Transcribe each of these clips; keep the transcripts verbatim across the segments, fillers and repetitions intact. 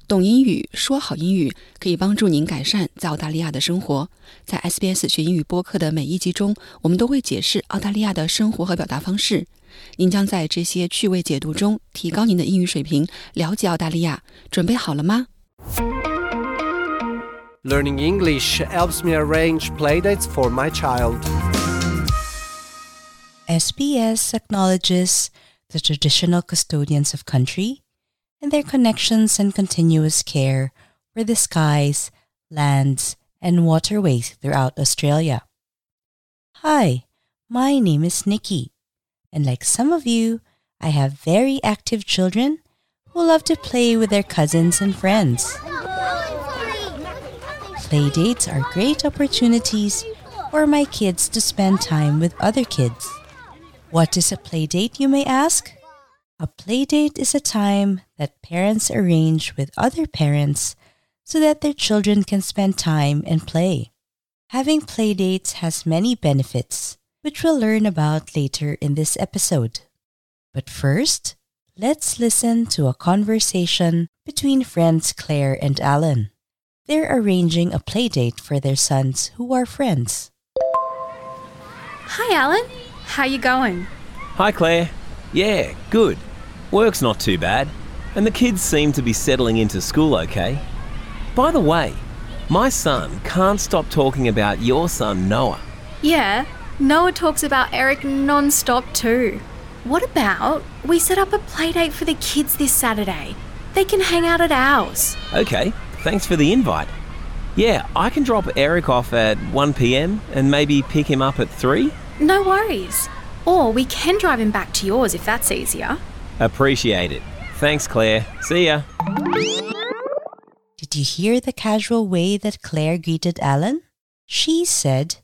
懂英语，说好英语，可以帮助您改善在澳大利亚的生活。在 S B S 学英语播客的每一集中，我们都会解释澳大利亚的生活和表达方式。您将在这些趣味解读中提高您的英语水平，了解澳大利亚。准备好了吗？ Learning English helps me arrange playdates for my child. S B S acknowledges the traditional custodians of country and their connections and continuous care for the skies, lands, and waterways throughout Australia. Hi, my name is Nikki, and like some of you, I have very active children who love to play with their cousins and friends. Playdates are great opportunities for my kids to spend time with other kids. What is a playdate, you may ask? A playdate is a time that parents arrange with other parents so that their children can spend time and play. Having playdates has many benefits, which we'll learn about later in this episode. But first, let's listen to a conversation between friends Claire and Alan. They're arranging a playdate for their sons who are friends. Hi, Alan. How you going? Hi, Claire. Yeah, good. Work's not too bad, and the kids seem to be settling into school okay. By the way, my son can't stop talking about your son, Noah. Yeah, Noah talks about Eric non-stop too. What about we set up a playdate for the kids this Saturday? They can hang out at ours. Okay, thanks for the invite. Yeah, I can drop Eric off at one p.m. and maybe pick him up at three. No worries. Or we can drive him back to yours if that's easier. Appreciate it. Thanks, Claire. See ya. Did you hear the casual way that Claire greeted Alan? She said,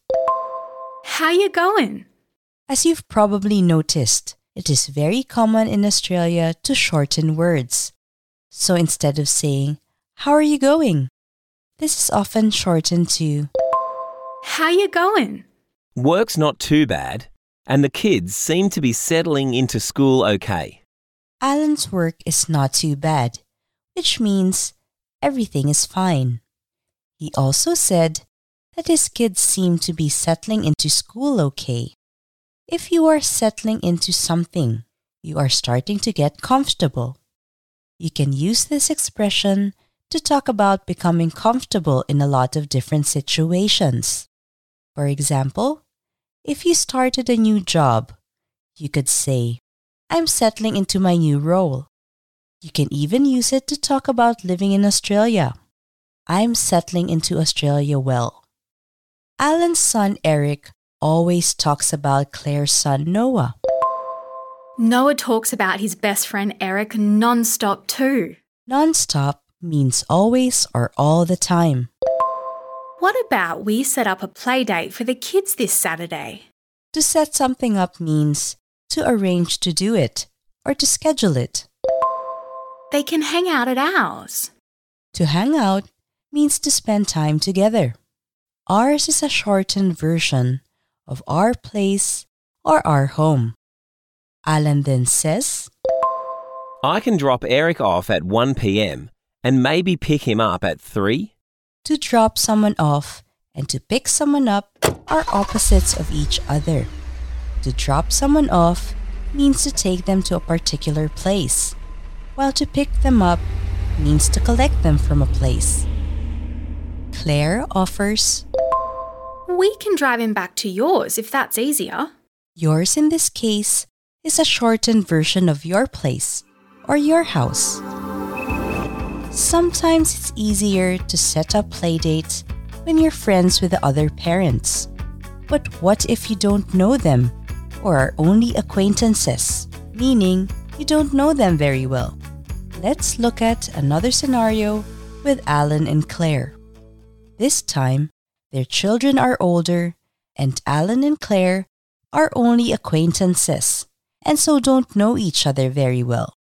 How you going? As you've probably noticed, it is very common in Australia to shorten words. So instead of saying, How are you going? This is often shortened to, How you going? Work's not too bad, and the kids seem to be settling into school okay. Alan's work is not too bad, which means everything is fine. He also said that his kids seem to be settling into school okay. If you are settling into something, you are starting to get comfortable. You can use this expression to talk about becoming comfortable in a lot of different situations. For example, if you started a new job, you could say, I'm settling into my new role. You can even use it to talk about living in Australia. I'm settling into Australia well. Alan's son Eric always talks about Claire's son Noah. Noah talks about his best friend Eric non-stop too. Non-stop means always or all the time. What about we set up a playdate for the kids this Saturday? To set something up means to arrange to do it or to schedule it. They can hang out at ours. To hang out means to spend time together. Ours is a shortened version of our place or our home. Alan then says, I can drop Eric off at one p.m. and maybe pick him up at three. To drop someone off and to pick someone up are opposites of each other. To drop someone off means to take them to a particular place, while to pick them up means to collect them from a place. Claire offers, We can drive him back to yours if that's easier. Yours in this case is a shortened version of your place or your house. Sometimes it's easier to set up playdates when you're friends with the other parents. But what if you don't know them or are only acquaintances, meaning you don't know them very well? Let's look at another scenario with Alan and Claire. This time, their children are older and Alan and Claire are only acquaintances and so don't know each other very well.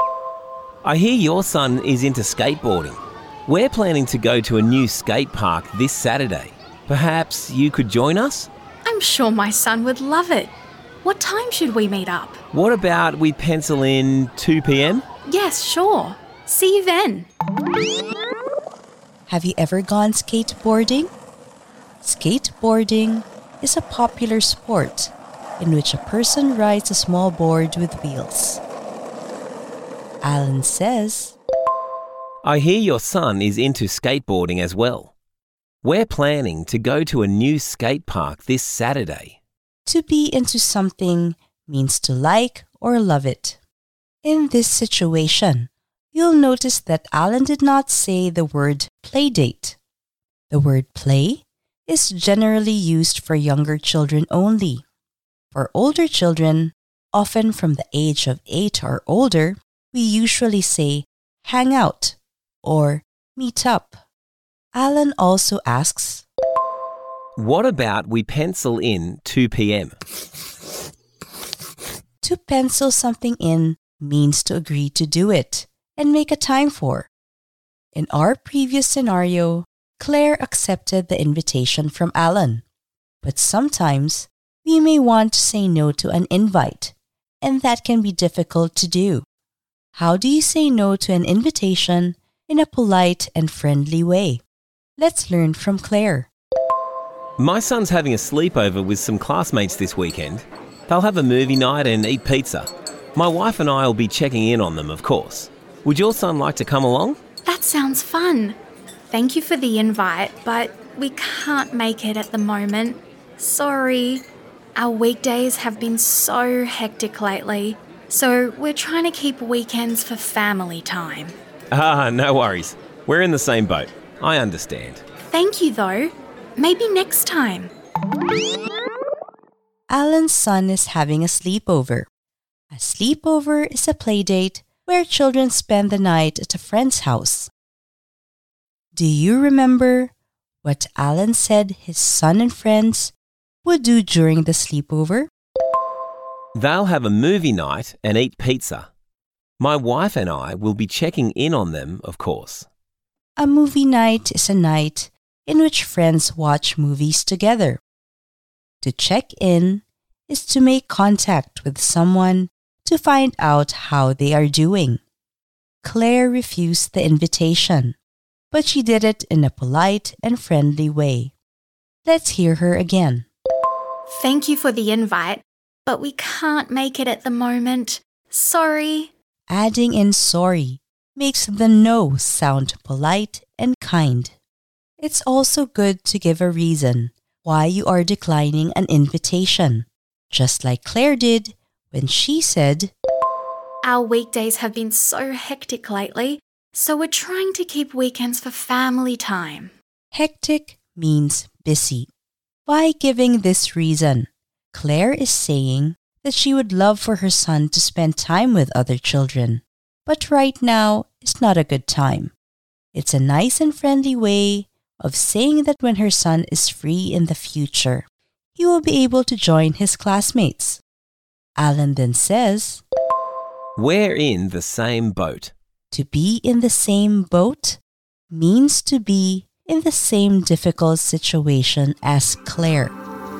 I hear your son is into skateboarding. We're planning to go to a new skate park this Saturday. Perhaps you could join us? I'm sure my son would love it. What time should we meet up? What about we pencil in two p.m? Yes, sure. See you then. Have you ever gone skateboarding? Skateboarding is a popular sport in which a person rides a small board with wheels. Alan says, I hear your son is into skateboarding as well. We're planning to go to a new skate park this Saturday. To be into something means to like or love it. In this situation, you'll notice that Alan did not say the word playdate. The word play is generally used for younger children only. For older children, often from the age of eight or older, we usually say hang out or meet up. Alan also asks, What about we pencil in two p.m.? To pencil something in means to agree to do it and make a time for. In our previous scenario, Claire accepted the invitation from Alan. But sometimes, we may want to say no to an invite, and that can be difficult to do. How do you say no to an invitation in a polite and friendly way? Let's learn from Claire. My son's having a sleepover with some classmates this weekend. They'll have a movie night and eat pizza. My wife and I will be checking in on them, of course. Would your son like to come along? That sounds fun. Thank you for the invite, but we can't make it at the moment. Sorry. Our weekdays have been so hectic lately, so we're trying to keep weekends for family time. Ah, no worries. We're in the same boat. I understand. Thank you, though. Maybe next time. Alan's son is having a sleepover. A sleepover is a playdate where children spend the night at a friend's house. Do you remember what Alan said his son and friends would do during the sleepover? They'll have a movie night and eat pizza. My wife and I will be checking in on them, of course. A movie night is a night in which friends watch movies together. To check in is to make contact with someone to find out how they are doing. Claire refused the invitation, but she did it in a polite and friendly way. Let's hear her again. Thank you for the invite, but we can't make it at the moment. Sorry. Adding in sorry makes the no sound polite and kind. It's also good to give a reason why you are declining an invitation, just like Claire did when she said, Our weekdays have been so hectic lately, so we're trying to keep weekends for family time. Hectic means busy. By giving this reason, Claire is saying that she would love for her son to spend time with other children, but right now is not a good time. It's a nice and friendly way of saying that when her son is free in the future, he will be able to join his classmates. Alan then says, We're in the same boat. To be in the same boat means to be in the same difficult situation as Claire.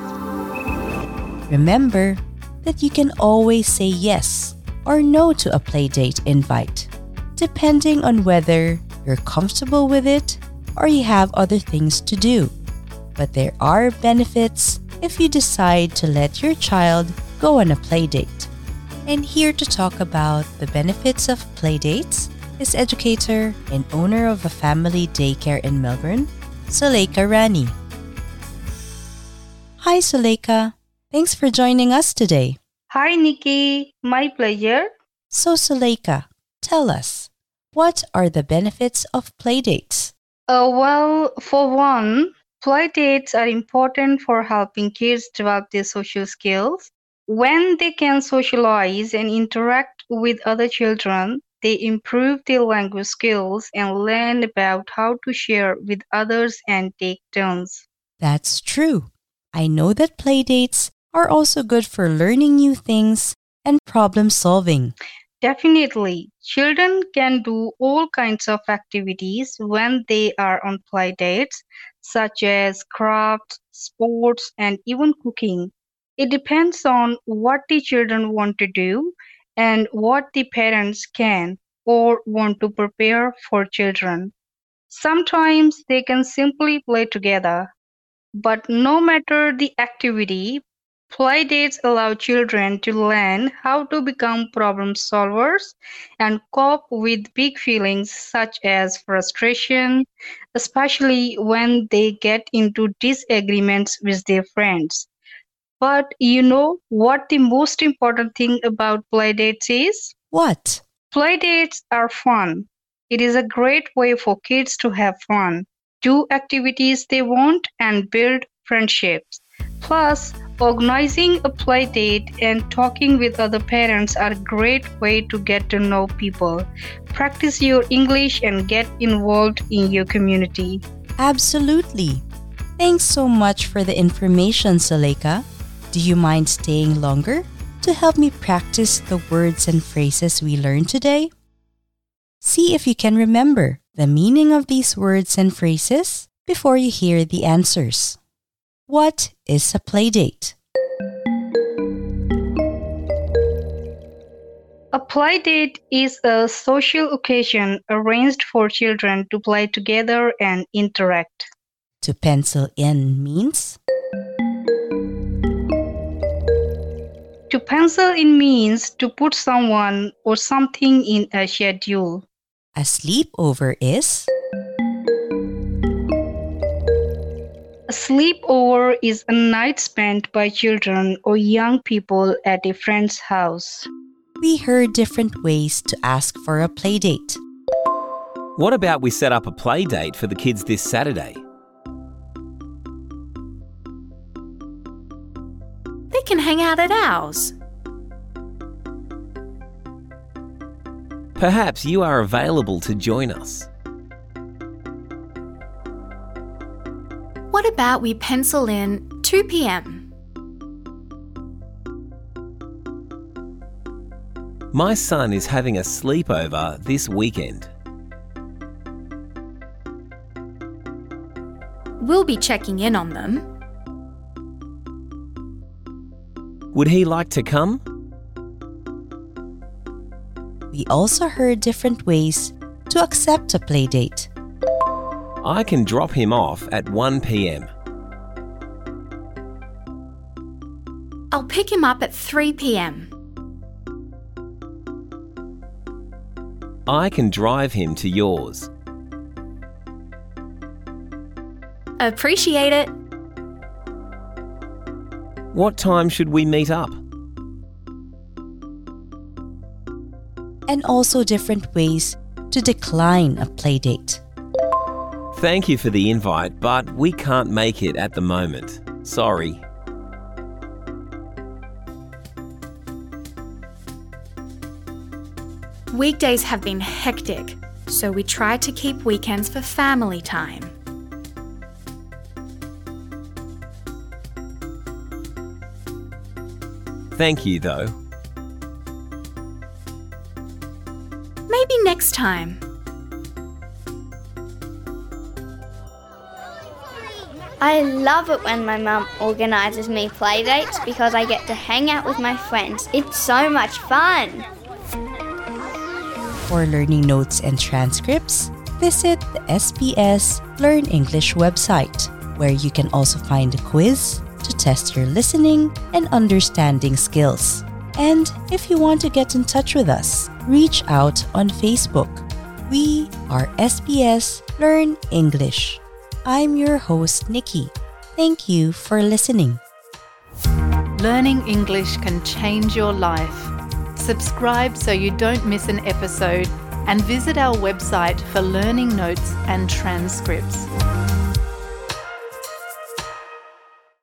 Remember that you can always say yes or no to a playdate invite, depending on whether you're comfortable with it or you have other things to do. But there are benefits if you decide to let your child go on a playdate. And here to talk about the benefits of playdates is educator and owner of a family daycare in Melbourne, Suleika Rani. Hi Suleika, thanks for joining us today. Hi Nikki, my pleasure. So Suleika, tell us, what are the benefits of playdates? Uh, well, for one, playdates are important for helping kids develop their social skills. When they can socialize and interact with other children, they improve their language skills and learn about how to share with others and take turns. That's true. I know that playdates are also good for learning new things and problem solving. Definitely. Children can do all kinds of activities when they are on playdates, such as crafts, sports, and even cooking. It depends on what the children want to do and what the parents can or want to prepare for children. Sometimes they can simply play together. But no matter the activity, playdates allow children to learn how to become problem solvers and cope with big feelings such as frustration, especially when they get into disagreements with their friends. But you know what the most important thing about playdates is? What? Playdates are fun. It is a great way for kids to have fun, do activities they want, and build friendships. Plus, organizing a play date and talking with other parents are a great way to get to know people, practice your English, and get involved in your community. Absolutely. Thanks so much for the information, Suleika. Do you mind staying longer to help me practice the words and phrases we learned today? See if you can remember the meaning of these words and phrases before you hear the answers. What is a playdate? A play date is a social occasion arranged for children to play together and interact. To pencil in means? To pencil in means to put someone or something in a schedule. A sleepover is? A sleepover is a night spent by children or young people at a friend's house. We heard different ways to ask for a playdate. What about we set up a play date for the kids this Saturday? They can hang out at ours. Perhaps you are available to join us. What about we pencil in two p.m? My son is having a sleepover this weekend. We'll be checking in on them. Would he like to come? We also heard different ways to accept a playdate. I can drop him off at one p.m. I'll pick him up at three p.m. I can drive him to yours. Appreciate it. What time should we meet up? And also different ways to decline a playdate. Thank you for the invite, but we can't make it at the moment. Sorry. Weekdays have been hectic, so we try to keep weekends for family time. Thank you, though. Maybe next time. I love it when my mum organises me play dates because I get to hang out with my friends. It's so much fun. For learning notes and transcripts, visit the S B S Learn English website, where you can also find a quiz to test your listening and understanding skills. And if you want to get in touch with us, reach out on Facebook. We are S B S Learn English. I'm your host, Nikki. Thank you for listening. Learning English can change your life. Subscribe so you don't miss an episode and visit our website for learning notes and transcripts.